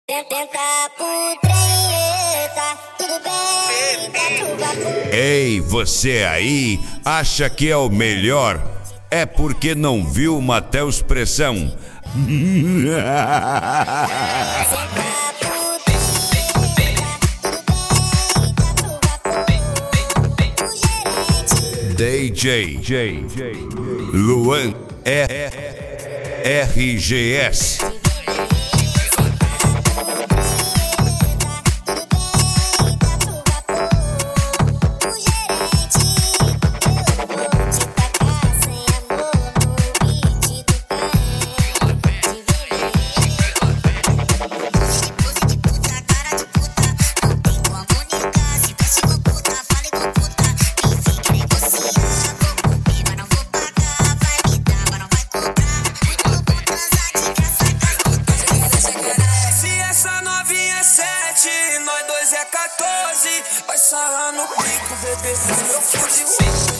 Tenta por treta, tudo bem, Ei, você aí, acha que é o melhor? É porque não viu Matheus Pressão. DJ Luan RGS. Nós dois é 14, vai sarrar no pico, bebê, meu fuzil.